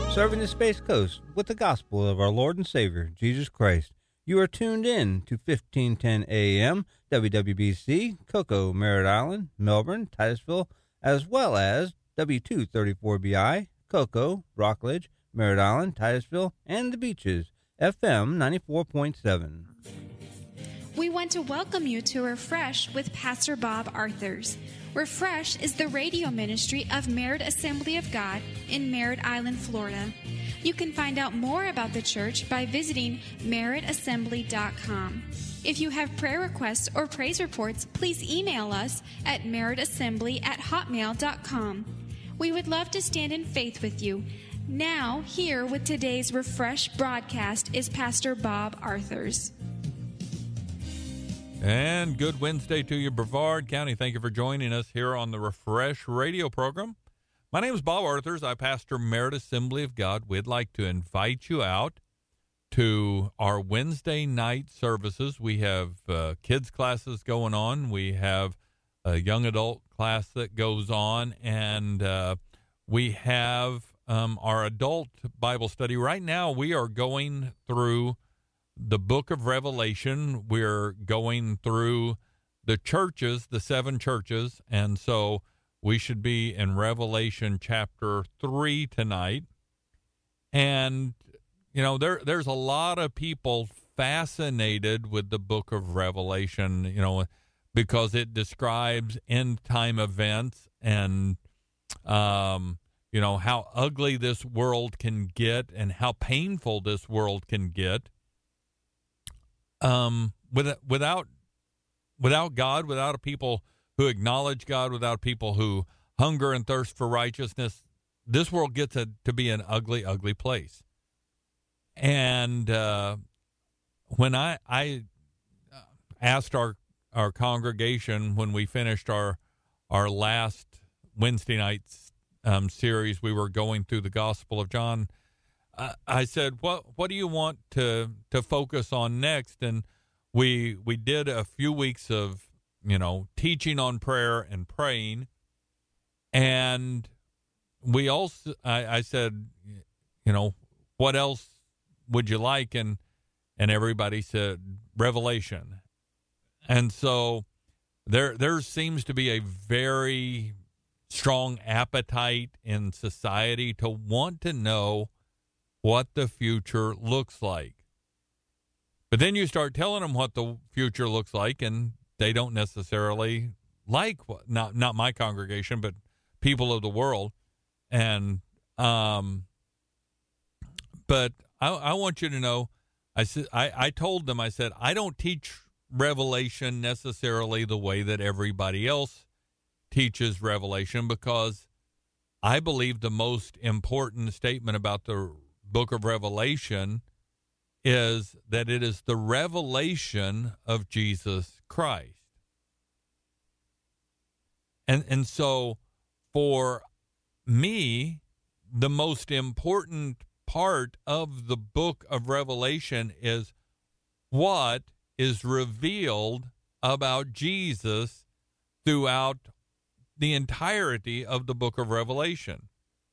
serving the Space Coast with the gospel of our Lord and Savior, Jesus Christ. You are tuned in to 1510 AM, WWBC, Cocoa, Merritt Island, Melbourne, Titusville, as well as W234BI, Cocoa, Rockledge, Merritt Island, Titusville, and the Beaches, FM 94.7. We want to welcome you to Refresh with Pastor Bob Arthurs. Refresh is the radio ministry of Merritt Assembly of God in Merritt Island, Florida. You can find out more about the church by visiting merrittassembly.com. If you have prayer requests or praise reports, please email us at merrittassembly@hotmail.com. We would love to stand in faith with you. Now, here with today's Refresh broadcast is Pastor Bob Arthurs. And good Wednesday to you, Brevard County. Thank you for joining us here on the Refresh radio program. My name is Bob Arthurs. I pastor Merritt Assembly of God. We'd like to invite you out to our Wednesday night services. We have kids classes going on. We have a young adult class that goes on, and we have our adult Bible study. Right now, we are going through the book of Revelation. We're going through the churches, the 7 churches, and so we should be in Revelation chapter 3 tonight. And, you know, there's a lot of people fascinated with the book of Revelation, you know, because it describes end-time events and, you know, how ugly this world can get and how painful this world can get. Without God, without a people who acknowledge God, without people who hunger and thirst for righteousness, this world gets to be an ugly, ugly place. And when I asked our congregation when we finished our last Wednesday night's series, we were going through the Gospel of John. I said, what do you want to focus on next? And we did a few weeks of, you know, teaching on prayer and praying. And we also, I said, you know, what else would you like? And everybody said Revelation. And so there seems to be a very strong appetite in society to want to know what the future looks like. But then you start telling them what the future looks like, and they don't necessarily like what, not my congregation, but people of the world. And but I want you to know, I told them, I said, I don't teach Revelation necessarily the way that everybody else teaches Revelation, because I believe the most important statement about the book of Revelation is that it is the revelation of Jesus Christ. And so for me, the most important part of the book of Revelation is what is revealed about Jesus throughout the entirety of the book of Revelation.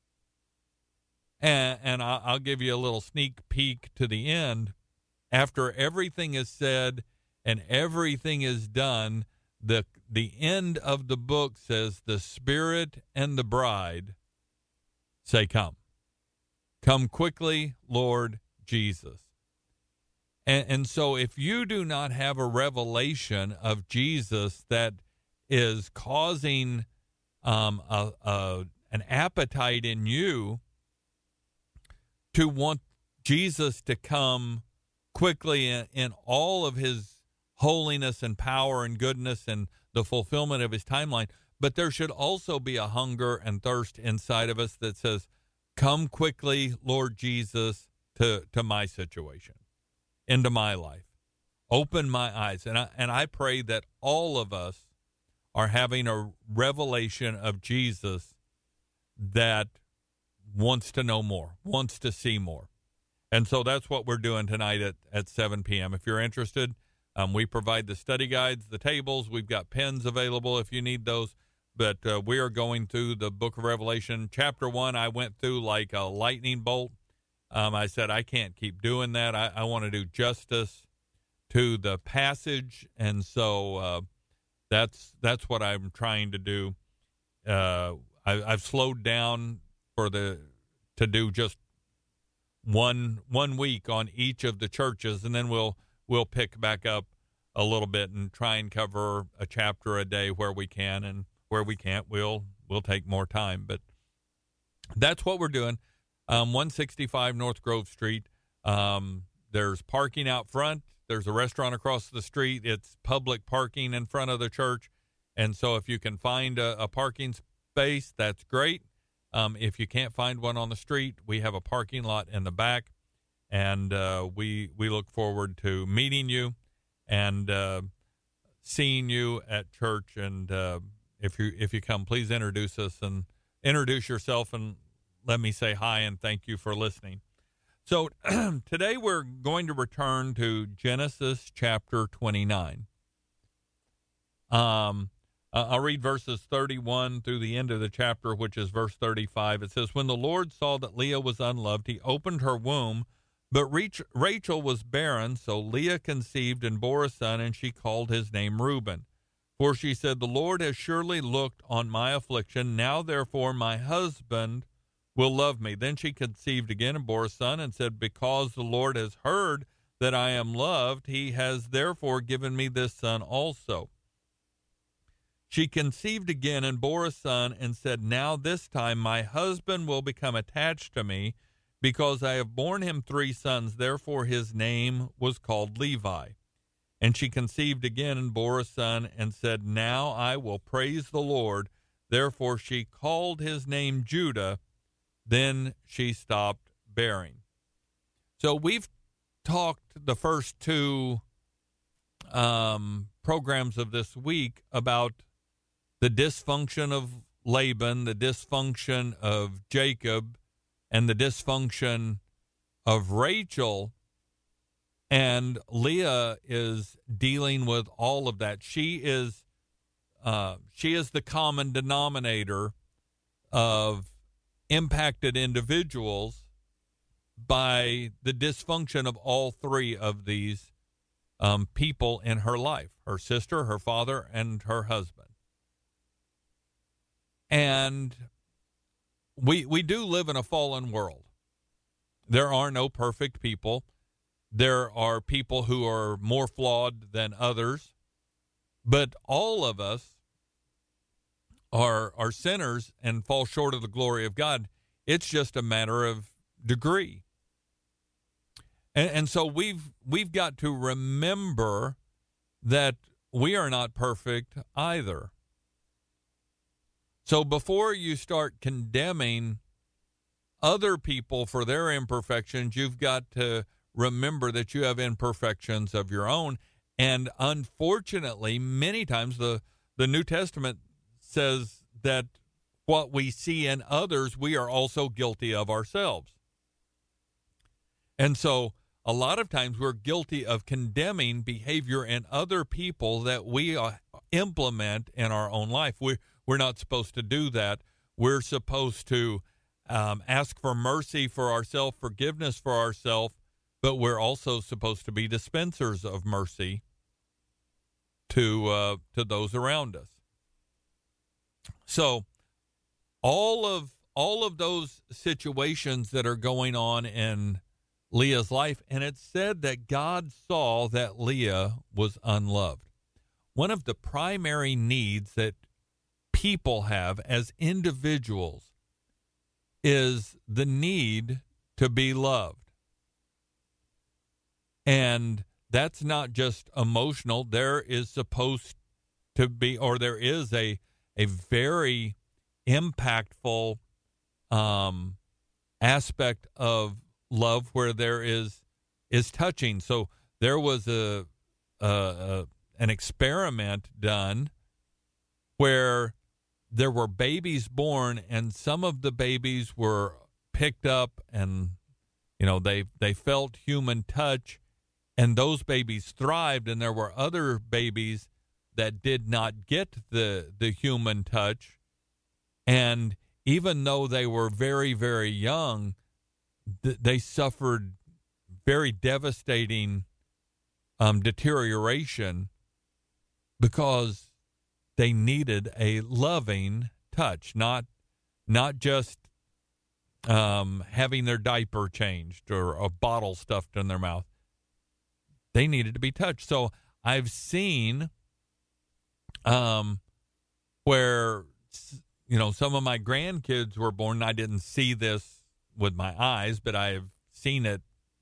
And I'll give you a little sneak peek to the end. After everything is said and everything is done, the end of the book says, the Spirit and the bride say, come. Come quickly, Lord Jesus. And so if you do not have a revelation of Jesus that is causing an appetite in you to want Jesus to come quickly in all of his holiness and power and goodness and the fulfillment of his timeline, but there should also be a hunger and thirst inside of us that says, come quickly, Lord Jesus, to my situation, into my life. Open my eyes. And I pray that all of us are having a revelation of Jesus that wants to know more, wants to see more. And so that's what we're doing tonight at 7 p.m. If you're interested, we provide the study guides, the tables. We've got pens available if you need those. but we are going through the book of Revelation. Chapter 1, I went through like a lightning bolt. I said, I can't keep doing that. I want to do justice to the passage, and so that's what I'm trying to do. I've slowed down to do just one week on each of the churches, and then we'll pick back up a little bit and try and cover a chapter a day where we can, and where we can't, we'll take more time. But that's what we're doing. 165 North Grove Street. There's parking out front. There's a restaurant across the street. It's public parking in front of the church. And so if you can find a parking space, that's great. If you can't find one on the street, we have a parking lot in the back. And we look forward to meeting you and seeing you at church. And if you come, please introduce us and introduce yourself, and let me say hi and thank you for listening. So today we're going to return to Genesis chapter 29. I'll read verses 31 through the end of the chapter, which is verse 35. It says, "When the Lord saw that Leah was unloved, he opened her womb, but Rachel was barren, so Leah conceived and bore a son, and she called his name Reuben. For she said, the Lord has surely looked on my affliction. Now, therefore, my husband will love me. Then she conceived again and bore a son, and said, because the Lord has heard that I am loved, he has therefore given me this son also. She conceived again and bore a son, and said, now this time my husband will become attached to me, because I have borne him 3 sons. Therefore his name was called Levi. And she conceived again and bore a son, and said, now I will praise the Lord. Therefore she called his name Judah. Then she stopped bearing." So we've talked the first 2 programs of this week about the dysfunction of Laban, the dysfunction of Jacob, and the dysfunction of Rachel. And Leah is dealing with all of that. She is the common denominator of impacted individuals by the dysfunction of all 3 of these people in her life: her sister, her father, and her husband. And we do live in a fallen world. There are no perfect people. There are people who are more flawed than others, but all of us are sinners and fall short of the glory of God. It's just a matter of degree. And so we've got to remember that we are not perfect either. So before you start condemning other people for their imperfections, you've got to remember that you have imperfections of your own. And unfortunately, many times the New Testament says that what we see in others, we are also guilty of ourselves. And so a lot of times we're guilty of condemning behavior in other people that we implement in our own life. We're not supposed to do that. We're supposed to ask for mercy for ourselves, forgiveness for ourselves, but we're also supposed to be dispensers of mercy to those around us. So all of those situations that are going on in Leah's life, and it said that God saw that Leah was unloved. One of the primary needs that people have as individuals is the need to be loved. And that's not just emotional. There is supposed to be, or there is a very impactful aspect of love where there is touching. So there was an experiment done where there were babies born, and some of the babies were picked up, and they felt human touch, and those babies thrived, and there were other babies that did not get the human touch. And even though they were very, very young, they suffered very devastating deterioration because they needed a loving touch, not just having their diaper changed or a bottle stuffed in their mouth. They needed to be touched. So I've seen where, some of my grandkids were born. I didn't see this with my eyes, but I've seen it,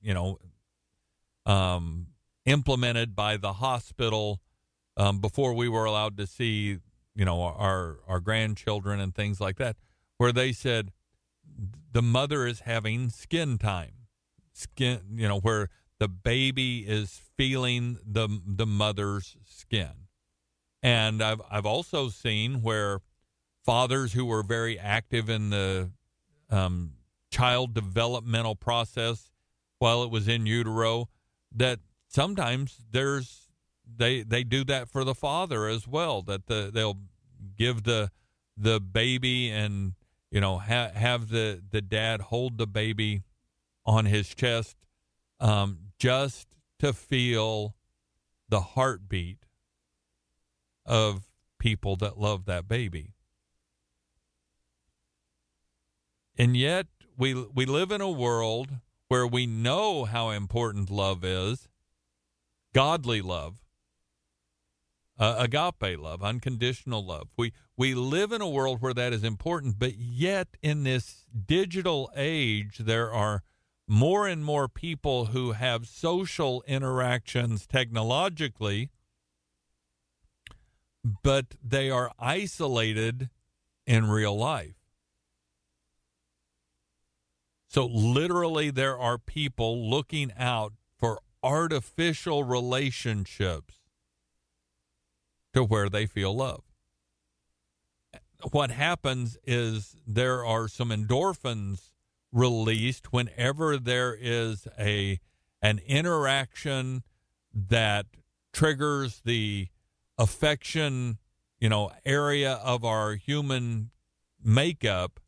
implemented by the hospital before we were allowed to see, our grandchildren and things like that, where they said the mother is having skin time, where the baby is feeling the mother's skin. And I've also seen where fathers who were very active in the child developmental process while it was in utero, that sometimes they do that for the father as well, that they'll give the baby and have the dad hold the baby on his chest just to feel the heartbeat of people that love that baby. And yet we live in a world where we know how important love is, godly love, agape love, unconditional love. We live in a world where that is important, but yet in this digital age, there are more and more people who have social interactions technologically, but they are isolated in real life. So literally there are people looking out for artificial relationships to where they feel love. What happens is there are some endorphins released whenever there is an interaction that triggers the affection, area of our human makeup.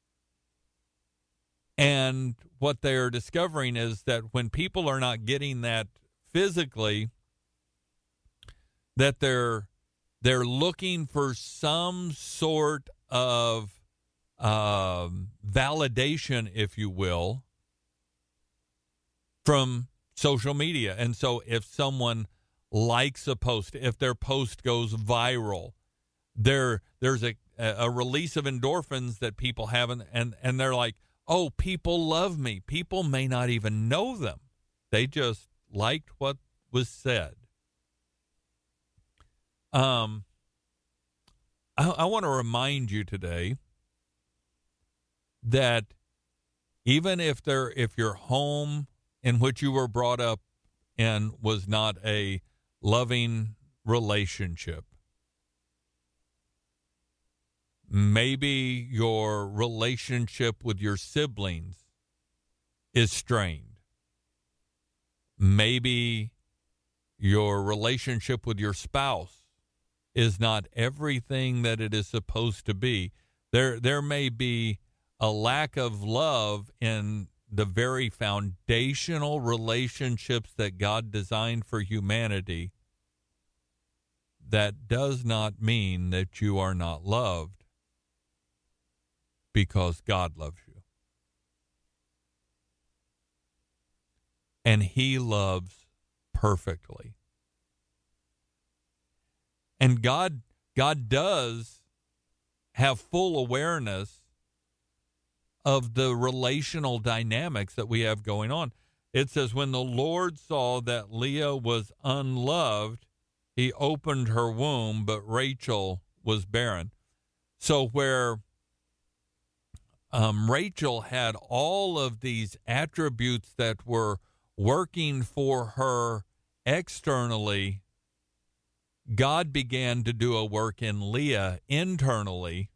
And what they are discovering is that when people are not getting that physically, that they're looking for some sort of validation, if you will, from social media. And so if someone likes a post, if their post goes viral, there's a release of endorphins that people have, and they're like, oh, people love me. People may not even know them. They just liked what was said. I want to remind you today that even if your home in which you were brought up in was not a loving relationship, maybe your relationship with your siblings is strained. Maybe your relationship with your spouse is not everything that it is supposed to be. There may be a lack of love in the very foundational relationships that God designed for humanity. That does not mean that you are not loved, because God loves you. And He loves perfectly. And God does have full awareness of the relational dynamics that we have going on. It says, when the Lord saw that Leah was unloved, He opened her womb, but Rachel was barren. So where Rachel had all of these attributes that were working for her externally, God began to do a work in Leah internally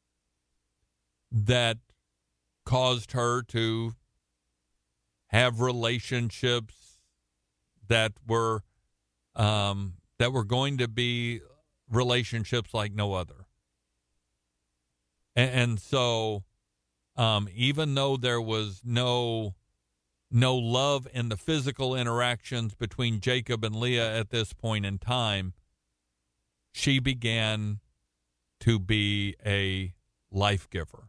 that caused her to have relationships that were going to be relationships like no other. And so even though there was no love in the physical interactions between Jacob and Leah at this point in time, she began to be a life giver.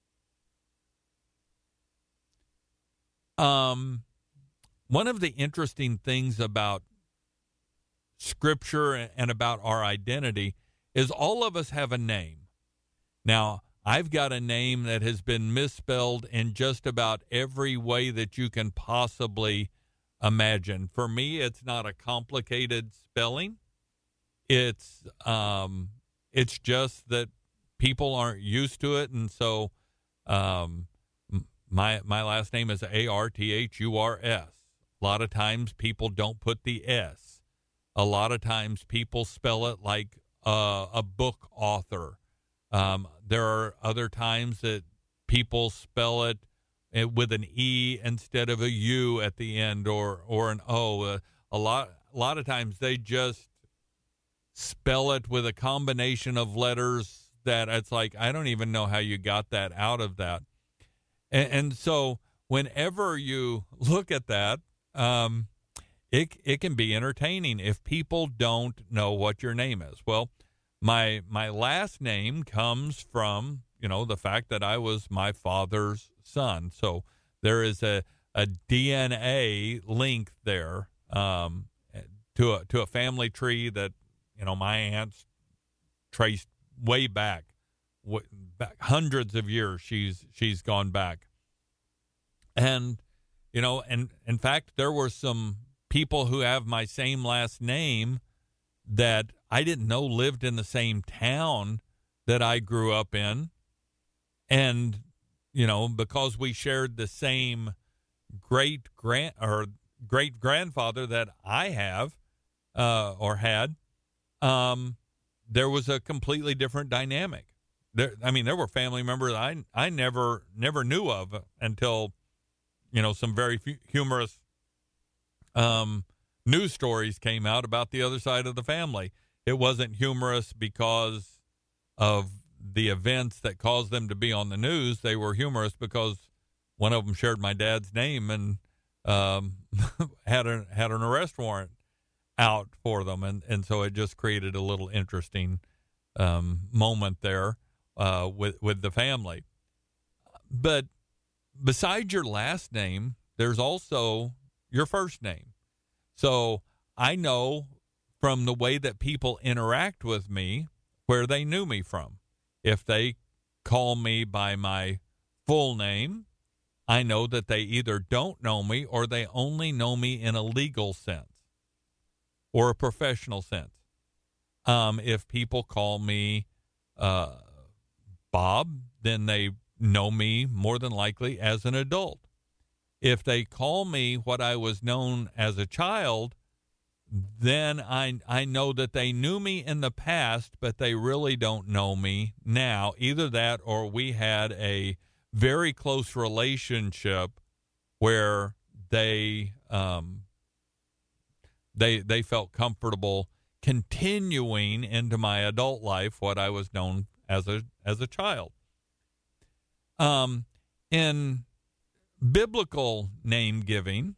One of the interesting things about Scripture and about our identity is all of us have a name. Now, I've got a name that has been misspelled in just about every way that you can possibly imagine. For me, it's not a complicated spelling. It's just that people aren't used to it, and so my last name is Arthurs. A lot of times people don't put the S. A lot of times people spell it like a book author. There are other times that people spell it with an E instead of a U at the end, or an O. A lot of times they just spell it with a combination of letters that it's like, I don't even know how you got that out of that. And so whenever you look at that, it can be entertaining if people don't know what your name is. Well, my last name comes from, the fact that I was my father's son. So there is a DNA link there to a family tree that, my aunts traced way back hundreds of years. She's gone back. And, and in fact, there were some people who have my same last name that I didn't know lived in the same town that I grew up in. And, because we shared the same great grandfather that I have, or had, there was a completely different dynamic. There were family members I never knew of until, some very humorous news stories came out about the other side of the family. It wasn't humorous because of the events that caused them to be on the news. They were humorous because one of them shared my dad's name and had an arrest warrant out for them, and so it just created a little interesting moment there with the family. But besides your last name, there's also your first name. So I know from the way that people interact with me where they knew me from. If they call me by my full name, I know that they either don't know me or they only know me in a legal sense or a professional sense. If people call me Bob, then they know me more than likely as an adult. If they call me what I was known as a child, then I know that they knew me in the past, but they really don't know me now. Either that or we had a very close relationship where they felt comfortable continuing into my adult life what I was known as a child. In biblical name giving,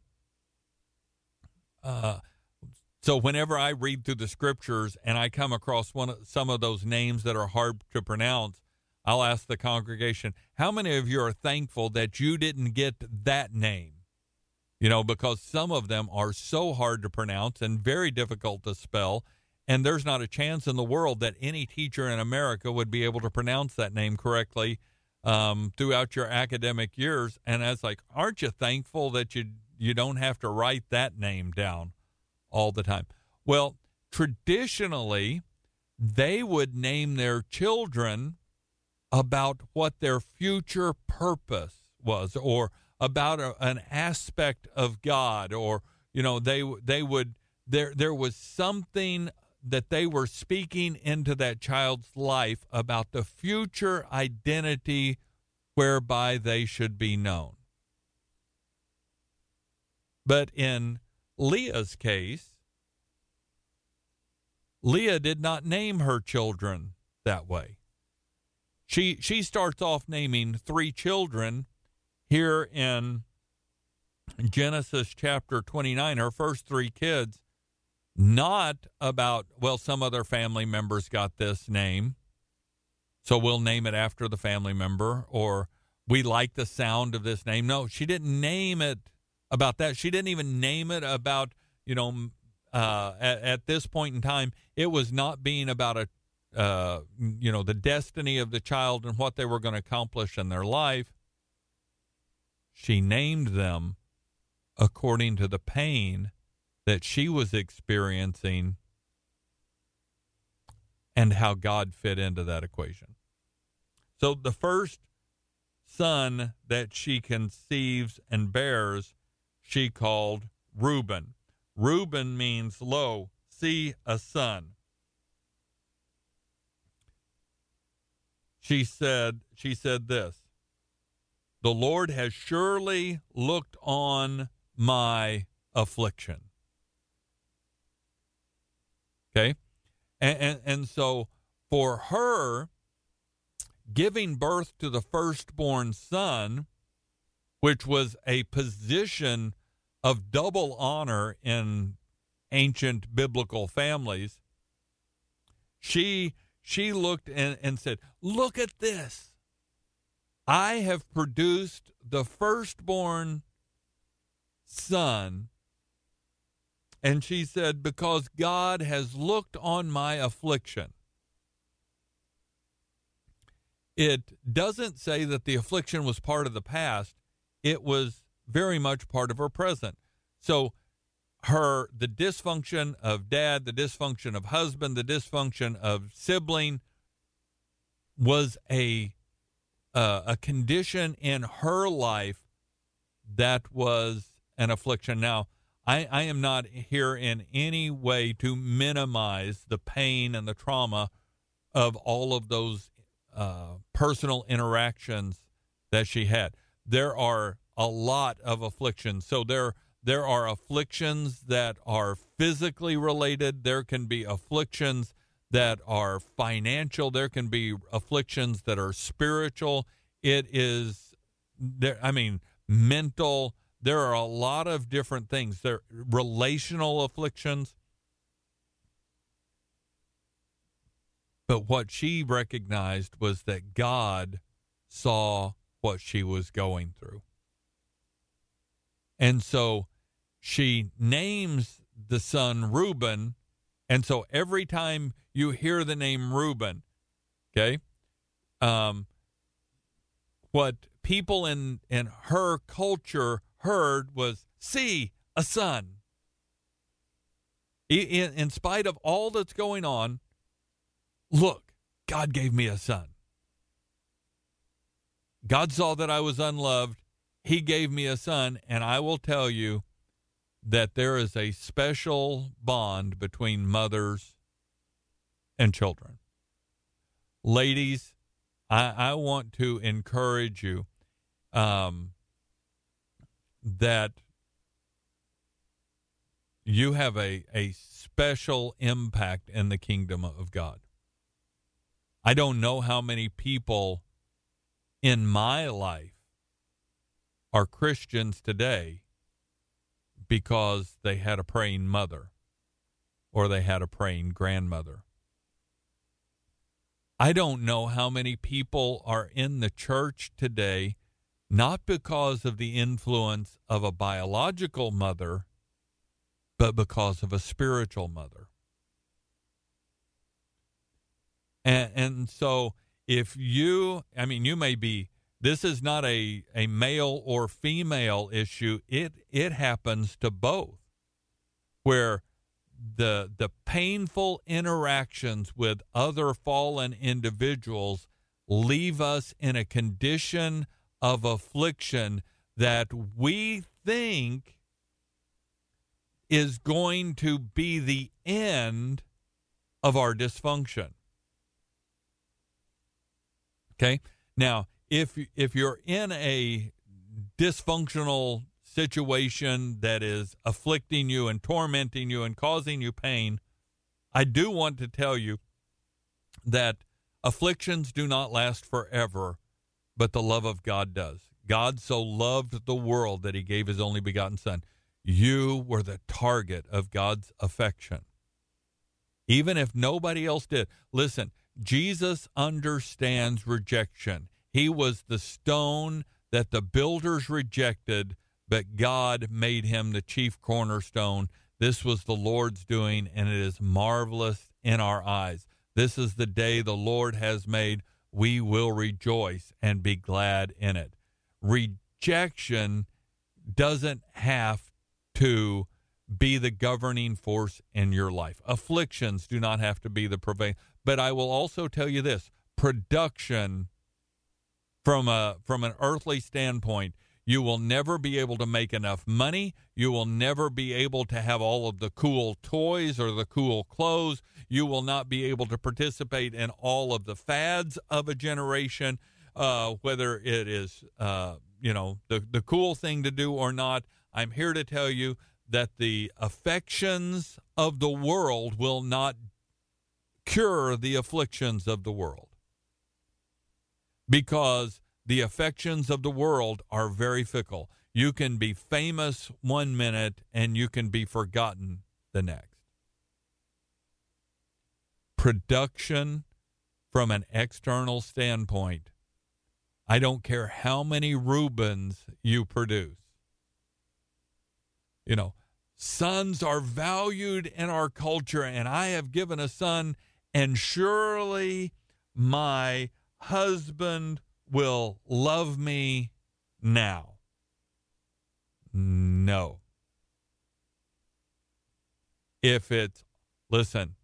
so whenever I read through the scriptures and I come across some of those names that are hard to pronounce, I'll ask the congregation, how many of you are thankful that you didn't get that name? Because some of them are so hard to pronounce and very difficult to spell, and there's not a chance in the world that any teacher in America would be able to pronounce that name correctly throughout your academic years. And it's like, aren't you thankful that you don't have to write that name down all the time? Well, traditionally, they would name their children about what their future purpose was, or about an aspect of God, or there was something that they were speaking into that child's life about the future identity whereby they should be known. But in Leah's case, Leah did not name her children that way. She starts off naming 3 children here in Genesis chapter 29, her first 3 kids, not about, well, some other family members got this name, so we'll name it after the family member, or we like the sound of this name. No, she didn't name it about that. She didn't even name it about, at this point in time, it was not being about the destiny of the child and what they were going to accomplish in their life. She named them according to the pain that she was experiencing and how God fit into that equation. So the first son that she conceives and bears, she called Reuben. Reuben means, lo, see a son. She said this, the Lord has surely looked on my affliction. Okay? And so for her, giving birth to the firstborn son, which was a position of double honor in ancient biblical families, she looked and said, look at this. I have produced the firstborn son. And she said, because God has looked on my affliction. It doesn't say that the affliction was part of the past. It was very much part of her present. So the dysfunction of dad, the dysfunction of husband, the dysfunction of sibling was a condition in her life that was an affliction. Now, I am not here in any way to minimize the pain and the trauma of all of those personal interactions that she had. There are a lot of afflictions. So there are afflictions that are physically related. There can be afflictions that are financial. There can be afflictions that are spiritual. It is there. I mean, mental. There are a lot of different things. There are relational afflictions. But what she recognized was that God saw what she was going through. And so she names the son Reuben. And so every time you hear the name Reuben, okay, what people in her culture heard was, see, a son. In spite of all that's going on, look, God gave me a son. God saw that I was unloved. He gave me a son, and I will tell you that there is a special bond between mothers and children. Ladies, I want to encourage you that you have a special impact in the kingdom of God. I don't know how many people in my life are Christians today because they had a praying mother or they had a praying grandmother. I don't know how many people are in the church today not because of the influence of a biological mother, but because of a spiritual mother. And so if you may be, this is not a male or female issue. It happens to both, where the painful interactions with other fallen individuals leave us in a condition of affliction that we think is going to be the end of our dysfunction. Okay? Now, if you're in a dysfunctional situation that is afflicting you and tormenting you and causing you pain, I do want to tell you that afflictions do not last forever, but the love of God does. God so loved the world that he gave his only begotten Son. You were the target of God's affection, even if nobody else did. Listen, Jesus understands rejection. He was the stone that the builders rejected, but God made him the chief cornerstone. This was the Lord's doing, and it is marvelous in our eyes. This is the day the Lord has made. We will rejoice and be glad in it. Rejection doesn't have to be the governing force in your life. Afflictions do not have to be the prevailing. But I will also tell you this: production, from an earthly standpoint, you will never be able to make enough money. You will never be able to have all of the cool toys or the cool clothes. You will not be able to participate in all of the fads of a generation, whether it is the cool thing to do or not. I'm here to tell you that the affections of the world will not cure the afflictions of the world, because the affections of the world are very fickle. You can be famous one minute and you can be forgotten the next. Production from an external standpoint, I don't care how many Reubens you produce. You know, sons are valued in our culture, and I have given a son, and surely my husband will love me now. No. Listen,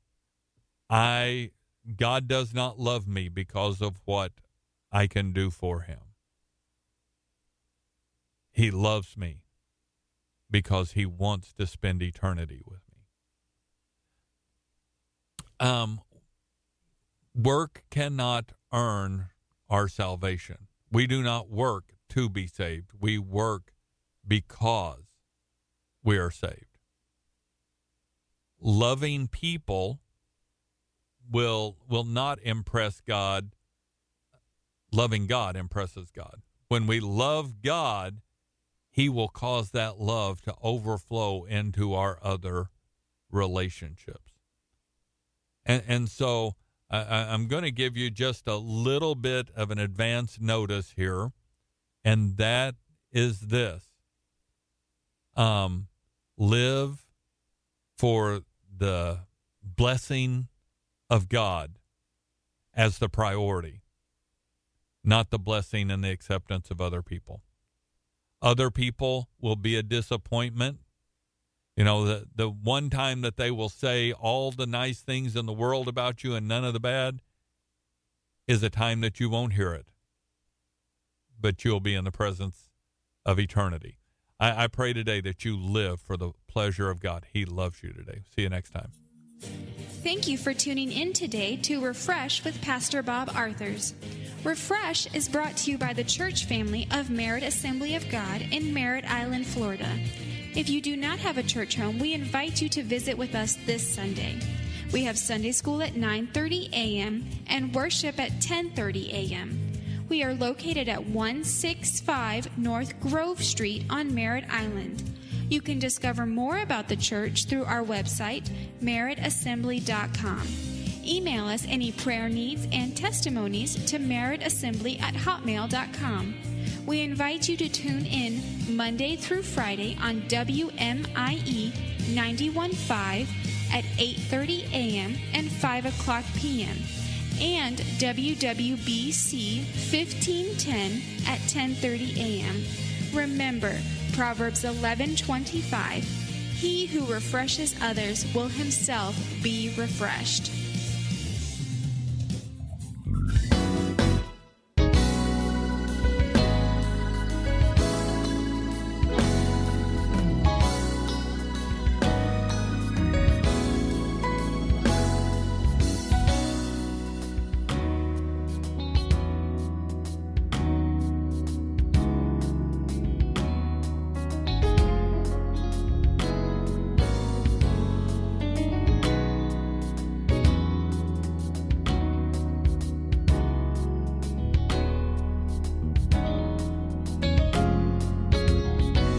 God does not love me because of what I can do for him. He loves me because he wants to spend eternity with me. Work cannot earn our salvation. We do not work to be saved. We work because we are saved. Loving people will not impress God. Loving God impresses God. When we love God, he will cause that love to overflow into our other relationships. And so I'm going to give you just a little bit of an advance notice here, and that is this. Live for the blessing of God as the priority, not the blessing and the acceptance of other people. Other people will be a disappointment. You know, the one time that they will say all the nice things in the world about you and none of the bad is a time that you won't hear it, but you'll be in the presence of eternity. I pray today that you live for the pleasure of God. He loves you today. See you next time. Thank you for tuning in today to Refresh with Pastor Bob Arthurs. Refresh is brought to you by the church family of Merritt Assembly of God in Merritt Island, Florida. If you do not have a church home, we invite you to visit with us this Sunday. We have Sunday school at 9:30 a.m. and worship at 10:30 a.m. We are located at 165 North Grove Street on Merritt Island. You can discover more about the church through our website, merrittassembly.com. Email us any prayer needs and testimonies to merrittassembly@hotmail.com. We invite you to tune in Monday through Friday on WMIE 91.5 at 8:30 a.m. and 5 o'clock p.m. and WWBC 1510 at 10:30 a.m. Remember, Proverbs 11:25, he who refreshes others will himself be refreshed.